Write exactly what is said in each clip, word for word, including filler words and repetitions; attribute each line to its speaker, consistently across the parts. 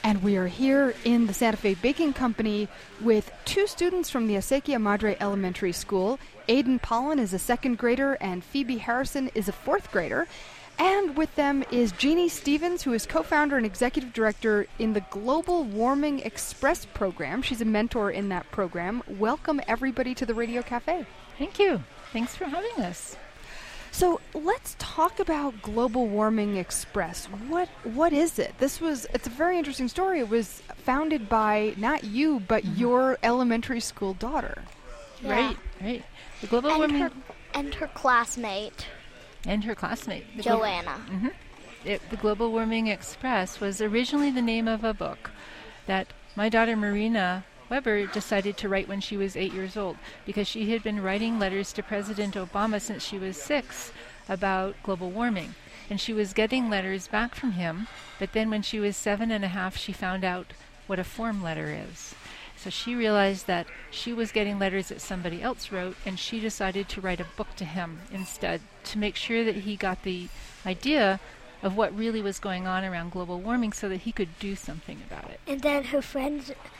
Speaker 1: And we are here in the Santa Fe Baking Company with two students from the Acequia Madre Elementary School. Aiden Pollan is a second grader and Phoebe Harrison is a fourth grader. And with them is Jeannie Stevens, who is co-founder and executive director in the Global Warming Express program. She's a mentor in that program. Welcome, everybody, to the Radio Cafe.
Speaker 2: Thank you. Thanks for having us.
Speaker 1: So let's talk about Global Warming Express. What what is it? This was it's a very interesting story. It was founded by not you, but mm-hmm. your elementary school daughter.
Speaker 3: Yeah.
Speaker 2: Right, right. The Global
Speaker 3: and
Speaker 2: Warming
Speaker 3: her, and her classmate.
Speaker 2: And her classmate, the
Speaker 3: Joanna.
Speaker 2: Glo- mm-hmm. it, the Global Warming Express was originally the name of a book that my daughter Marina Weber decided to write when she was eight years old, because she had been writing letters to President Obama since she was six about global warming. And she was getting letters back from him, but then when she was seven and a half, she found out what a form letter is. So she realized that she was getting letters that somebody else wrote, and she decided to write a book to him instead to make sure that he got the idea of what really was going on around global warming so that he could do something about it.
Speaker 4: And then her friend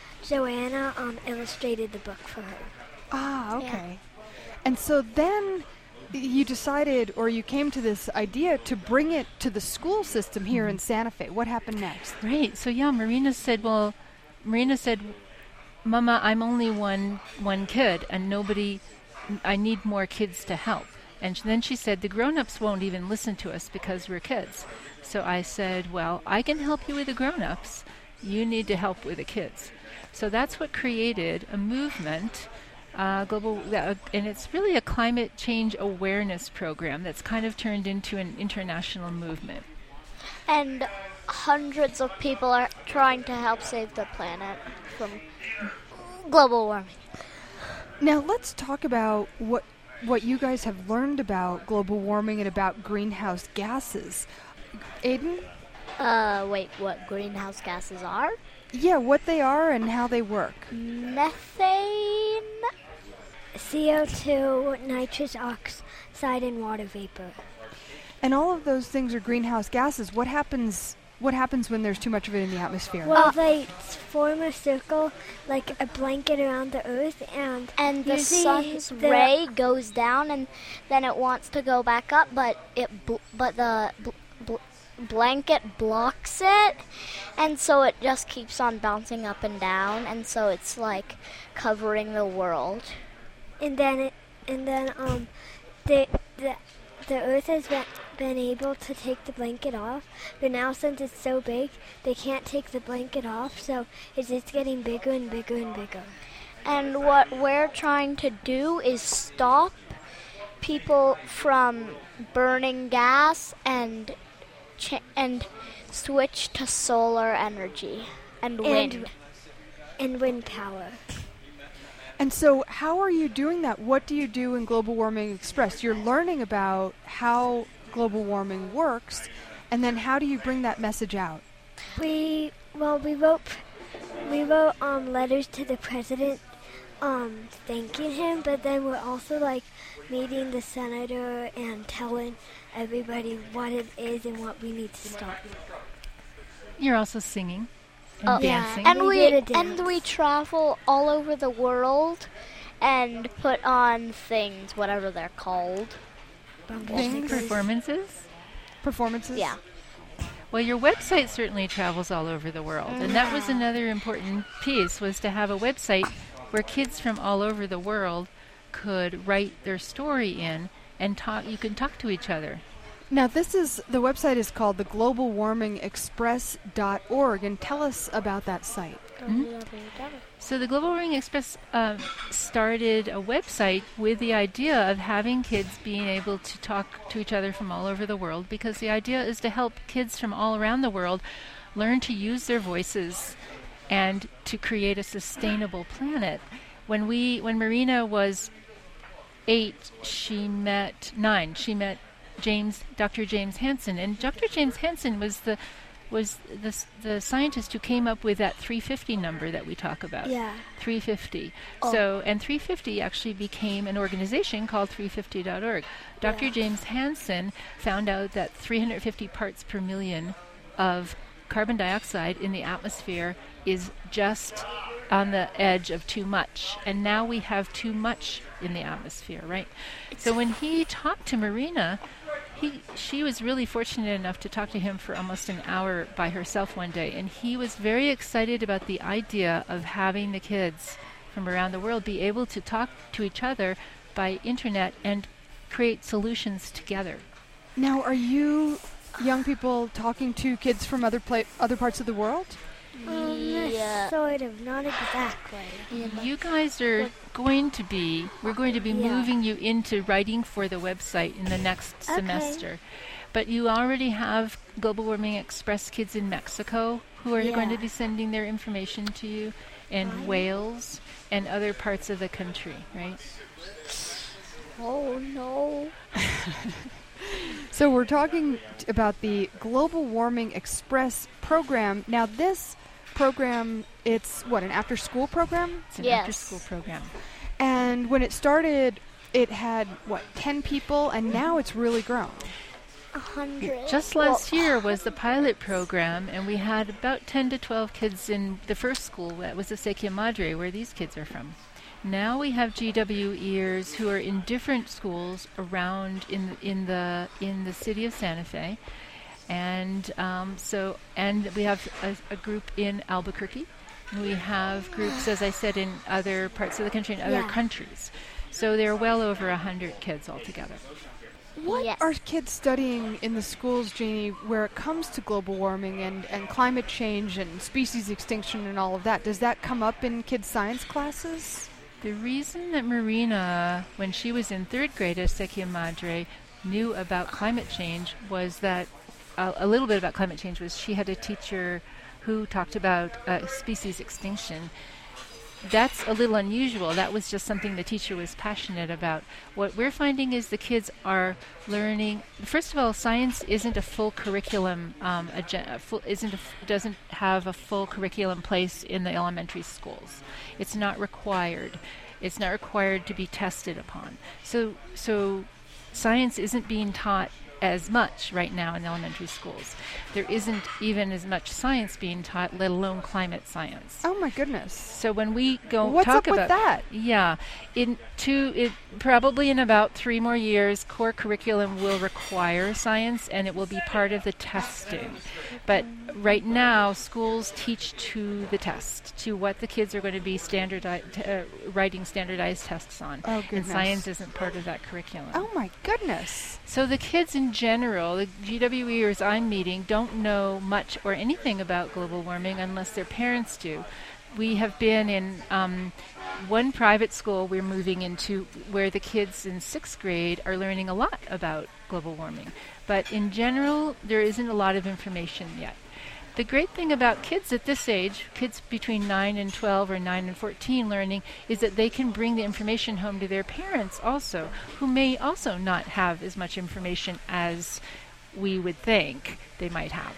Speaker 4: Joanna um, illustrated the book for her.
Speaker 1: Ah, okay.
Speaker 3: Yeah.
Speaker 1: And so then you decided, or you came to this idea to bring it to the school system here mm-hmm. in Santa Fe. What happened next?
Speaker 2: Right. So yeah, Marina said, well, Marina said, Mama, I'm only one one kid, and nobody, I need more kids to help. And then she said, the grown-ups won't even listen to us because we're kids. So I said, well, I can help you with the grown-ups. You need to help with the kids. So that's what created a movement, uh, global, uh, and it's really a climate change awareness program that's kind of turned into an international movement.
Speaker 3: And hundreds of people are trying to help save the planet from global warming.
Speaker 1: Now let's talk about what what you guys have learned about global warming and about greenhouse gases. Aiden?
Speaker 3: Uh, wait, what greenhouse gases are?
Speaker 1: Yeah, what they are and how they work.
Speaker 3: Methane,
Speaker 4: C O two, nitrous oxide, and water vapor.
Speaker 1: And all of those things are greenhouse gases. What happens What happens when there's too much of it in the atmosphere?
Speaker 4: Well, they form a circle, like a blanket around the Earth, and
Speaker 3: and the
Speaker 4: usually
Speaker 3: sun's
Speaker 4: the
Speaker 3: ray goes down, and then it wants to go back up, but it bl- but the bl- bl- blanket blocks it, and so it just keeps on bouncing up and down, and so it's like covering the world.
Speaker 4: And then it, and then um, the the the Earth has been been able to take the blanket off, but now since it's so big, they can't take the blanket off, so it's just getting bigger and bigger and bigger.
Speaker 3: And what we're trying to do is stop people from burning gas and ch- and switch to solar energy and wind.
Speaker 4: And, and wind power.
Speaker 1: And so how are you doing that? What do you do in Global Warming Express? You're learning about how global warming works, and then how do you bring that message out?
Speaker 4: We well we wrote we wrote um letters to the president um thanking him, but then we're also like meeting the senator and telling everybody what it is and what we need to stop.
Speaker 2: You're also singing and
Speaker 3: Oh,
Speaker 2: dancing.
Speaker 4: yeah.
Speaker 3: And
Speaker 4: We
Speaker 3: we
Speaker 4: did a dance.
Speaker 3: and we travel all over the world and put on things, whatever they're called.
Speaker 1: Things?
Speaker 2: Performances?
Speaker 1: Performances?
Speaker 3: Yeah.
Speaker 2: Well, your website certainly travels all over the world, and that was
Speaker 3: Yeah.
Speaker 2: another important piece, was to have a website where kids from all over the world could write their story in, and talk. You can talk to each other.
Speaker 1: Now this is, the website is called the global warming express dot org, and tell us about that site.
Speaker 2: Mm-hmm. So the Global Warming Express um, started a website with the idea of having kids being able to talk to each other from all over the world, because the idea is to help kids from all around the world learn to use their voices and to create a sustainable planet. When we, when Marina was eight, she met nine. She met James, Doctor James Hansen, and Doctor James Hansen was the was the s- the scientist who came up with that three fifty number that we talk about.
Speaker 4: Yeah.
Speaker 2: three fifty.
Speaker 3: Oh.
Speaker 2: So, and three fifty actually became an organization called three fifty dot org. Doctor
Speaker 4: Yeah.
Speaker 2: James Hansen found out that three hundred fifty parts per million of carbon dioxide in the atmosphere is just on the edge of too much, and now we have too much in the atmosphere, right? So when he talked to Marina, he she was really fortunate enough to talk to him for almost an hour by herself one day, and he was very excited about the idea of having the kids from around the world be able to talk to each other by internet and create solutions together.
Speaker 1: Now, are you young people talking to kids from other pla- other parts of the world?
Speaker 4: Um,
Speaker 3: Yeah.
Speaker 4: sort of, not exactly.
Speaker 2: You guys are going to be, we're going to be
Speaker 4: Yeah.
Speaker 2: moving you into writing for the website in the next
Speaker 4: Okay.
Speaker 2: semester. But you already have Global Warming Express kids in Mexico who are going to
Speaker 4: Yeah.
Speaker 2: be sending their information to you, and Wales and other parts of the country, right?
Speaker 3: Oh no.
Speaker 1: So we're talking t- about the Global Warming Express program. Now, this program, it's what, an after-school program?
Speaker 2: It's an
Speaker 3: Yes.
Speaker 2: after-school program.
Speaker 1: And when it started, it had, what, ten people, and now it's really grown.
Speaker 3: A hundred.
Speaker 2: Just last year was the pilot program, and we had about ten to twelve kids in the first school. That was Acequia Madre, where these kids are from. Now we have G W Eers who are in different schools around in in the in the city of Santa Fe, and um, so and we have a, a group in Albuquerque. We have groups, as I said, in other parts of the country and other
Speaker 4: Yeah.
Speaker 2: countries. So there are well over a hundred kids altogether.
Speaker 1: What
Speaker 3: Yes.
Speaker 1: are kids studying in the schools, Jeannie, where it comes to global warming and, and climate change and species extinction and all of that? Does that come up in kids' science classes?
Speaker 2: The reason that Marina, when she was in third grade at Acequia Madre, knew about climate change was that uh, a little bit about climate change was she had a teacher who talked about uh, species extinction. That's a little unusual. That was just something the teacher was passionate about. What we're finding is the kids are learning. First of all, science isn't a full curriculum. Um, agen- a full, isn't a f- doesn't have a full curriculum place in the elementary schools. It's not required. It's not required to be tested upon. So, so science isn't being taught as much right now in elementary schools. There isn't even as much science being taught, let alone climate science.
Speaker 1: Oh my goodness.
Speaker 2: So when we go
Speaker 1: What's
Speaker 2: talk
Speaker 1: up with
Speaker 2: about
Speaker 1: that?
Speaker 2: yeah, in two, it probably in about three more years, core curriculum will require science, and it will be part of the testing. But right now, schools teach to the test, to what the kids are going to be standardized, uh, writing standardized tests on.
Speaker 1: Oh,
Speaker 2: and
Speaker 1: goodness.
Speaker 2: science isn't part of that curriculum.
Speaker 1: Oh my goodness.
Speaker 2: So the kids in general, the G W Eers I'm meeting, don't know much or anything about global warming unless their parents do. We have been in um, one private school we're moving into where the kids in sixth grade are learning a lot about global warming. But in general, there isn't a lot of information yet. The great thing about kids at this age, kids between nine and twelve or nine and fourteen learning, is that they can bring the information home to their parents also, who may also not have as much information as we would think they might have.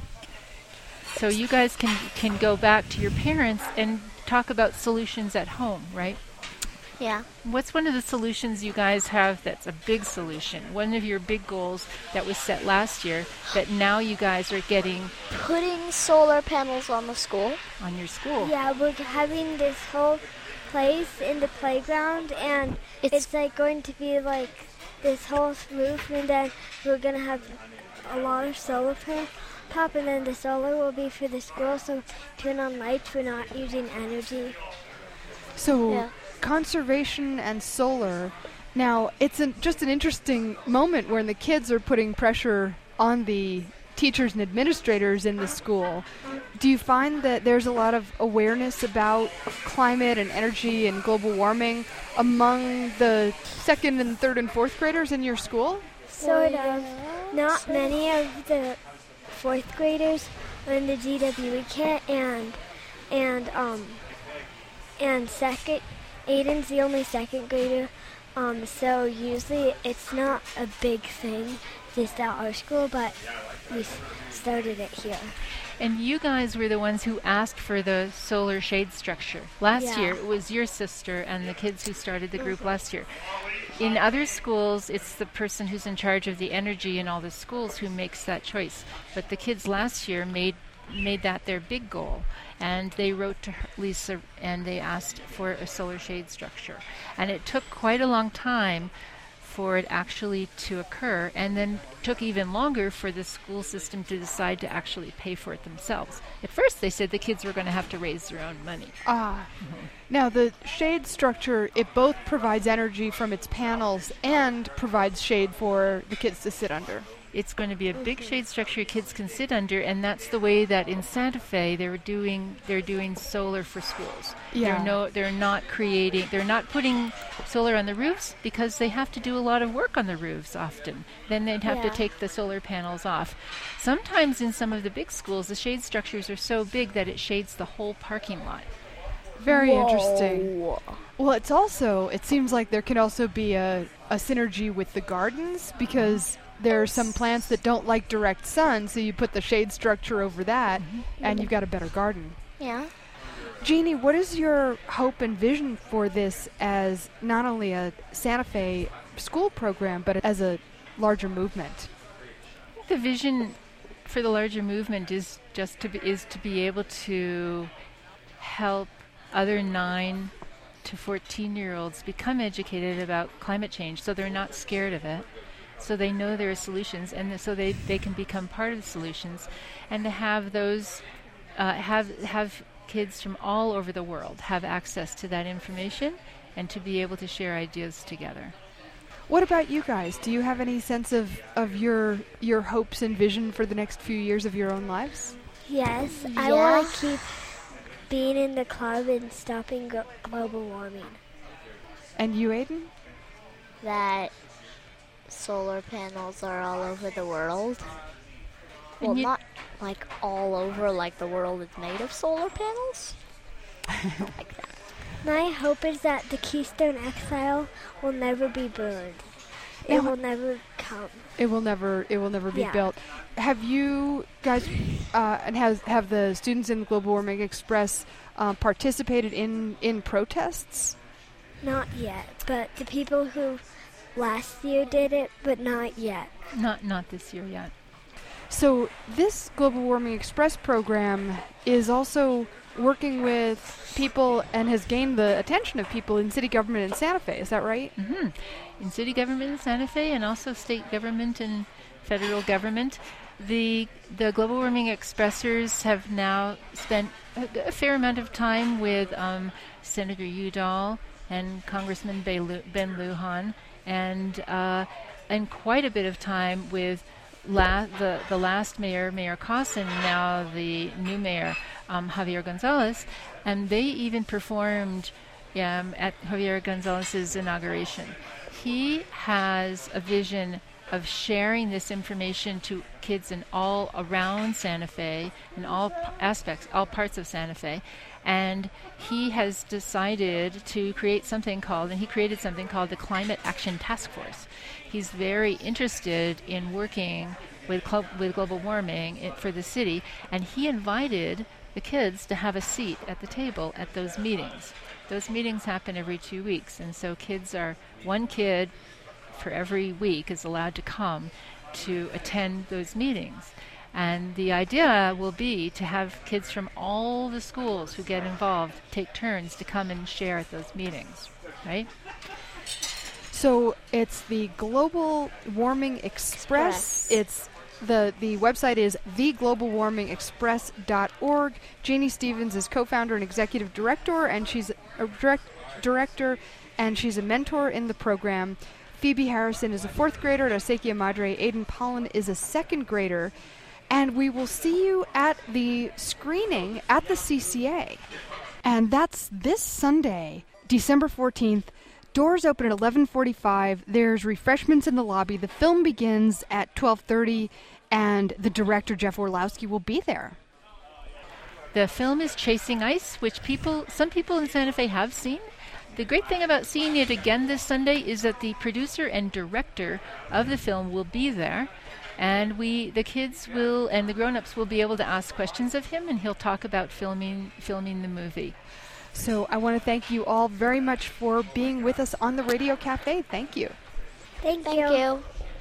Speaker 2: So you guys can, can go back to your parents and talk about solutions at home, right?
Speaker 3: Yeah.
Speaker 2: What's one of the solutions you guys have that's a big solution? One of your big goals that was set last year that now you guys are getting
Speaker 3: Putting solar panels on the school.
Speaker 2: on your school.
Speaker 4: Yeah, we're having this whole place in the playground, and
Speaker 3: It's,
Speaker 4: it's like going to be like this whole roof, and then we're gonna have a lot of solar panel top, and then the solar will be for the school, so turn on lights. We're not using energy.
Speaker 1: So
Speaker 3: Yeah.
Speaker 1: conservation and solar. Now, it's an, just an interesting moment when the kids are putting pressure on the teachers and administrators in the school. Do you find that there's a lot of awareness about climate and energy and global warming among the second and third and fourth graders in your school?
Speaker 4: Sort of. Not many of the fourth graders are in the G W E kit, and and um and second. Aiden's the only second grader, um, so usually it's not a big thing just at our school, but we s- started it here.
Speaker 2: And you guys were the ones who asked for the solar shade structure. Last
Speaker 4: Yeah.
Speaker 2: year, it was your sister and the kids who started the group last year. In other schools, it's the person who's in charge of the energy in all the schools who makes that choice. But the kids last year made made that their big goal. And they wrote to her, Lisa, and they asked for a solar shade structure. And it took quite a long time for it actually to occur, and then it took even longer for the school system to decide to actually pay for it themselves. At first they said the kids were going to have to raise their own money.
Speaker 1: Ah. Mm-hmm. Now the shade structure, it both provides energy from its panels and provides shade for the kids to sit under.
Speaker 2: It's going to be a big shade structure kids can sit under, and that's the way that in Santa Fe they're doing they're doing solar for schools.
Speaker 1: Yeah.
Speaker 2: They're no they're not creating they're not putting solar on the roofs because they have to do a lot of work on the roofs often. Then they'd have
Speaker 3: Yeah.
Speaker 2: to take the solar panels off. Sometimes in some of the big schools the shade structures are so big that it shades the whole parking lot.
Speaker 1: Very
Speaker 3: Whoa.
Speaker 1: interesting. Well, it's also, it seems like there can also be a, a synergy with the gardens because there are some plants that don't like direct sun, so you put the shade structure over that, mm-hmm. and you've got a better garden.
Speaker 3: Yeah.
Speaker 1: Jeannie, what is your hope and vision for this as not only a Santa Fe school program, but as a larger movement?
Speaker 2: The vision for the larger movement is just to be, is to be able to help other nine to fourteen year olds become educated about climate change so they're not scared of it, so they know there are solutions, and th- so they, they can become part of the solutions, and to have those uh, have have kids from all over the world have access to that information and to be able to share ideas together.
Speaker 1: What about you guys? Do you have any sense of, of your your hopes and vision for the next few years of your own lives?
Speaker 4: Yes, I
Speaker 3: Yeah.
Speaker 4: want to keep being in the club and stopping glo- global warming.
Speaker 1: And you, Aiden?
Speaker 3: That solar panels are all over the world.
Speaker 2: And
Speaker 3: Well,
Speaker 2: you-
Speaker 3: not like all over, like the world is made of solar panels. Like that.
Speaker 4: My hope is that the Keystone X I will never be burned. It
Speaker 1: Now-
Speaker 4: will never come.
Speaker 1: It will never. It will never be
Speaker 4: Yeah.
Speaker 1: built. Have you guys, uh, and has have the students in Global Warming Express uh, participated in in protests?
Speaker 4: Not yet, but the people who last year did it, but not yet.
Speaker 2: Not not this year yet.
Speaker 1: So this Global Warming Express program is also working with people and has gained the attention of people in city government in Santa Fe. Is that right?
Speaker 2: hmm In city government in Santa Fe and also state government and federal government, the the Global Warming Expressers have now spent a, a fair amount of time with um, Senator Udall and Congressman Be- Lu- Ben Lujan, and uh, and quite a bit of time with la- the the last mayor, Mayor Cosson, now the new mayor, um, Javier Gonzalez, and they even performed um, at Javier Gonzalez's inauguration. He has a vision of sharing this information to kids in all around Santa Fe, in all p- aspects, all parts of Santa Fe, and he has decided to create something called, and he created something called the Climate Action Task Force. He's very interested in working with cl- with global warming i- for the city, and he invited the kids to have a seat at the table at those meetings. Those meetings happen every two weeks, and so kids are, one kid for every week is allowed to come to attend those meetings. And the idea will be to have kids from all the schools who get involved take turns to come and share at those meetings, right?
Speaker 1: So it's the Global Warming Express.
Speaker 3: Express.
Speaker 1: It's the the website is the global warming express dot org. Jeannie Stevens is co-founder and executive director, and she's a direct director, and she's a mentor in the program. Phoebe Harrison is a fourth grader at Acequia Madre. Aiden Pollan is a second grader, and we will see you at the screening at the C C A, and that's this Sunday, December fourteenth. Doors open at eleven forty-five. There's refreshments in the lobby. The film begins at twelve thirty, and the director, Jeff Orlowski, will be there.
Speaker 2: The film is Chasing Ice, which people, some people in Santa Fe have seen. The great thing about seeing it again this Sunday is that the producer and director of the film will be there, and we, the kids will, and the grown-ups will be able to ask questions of him, and he'll talk about filming, filming the movie.
Speaker 1: So I want to thank you all very much for being with us on the Radio Cafe. Thank you.
Speaker 4: Thank,
Speaker 3: Thank
Speaker 4: you.
Speaker 3: you.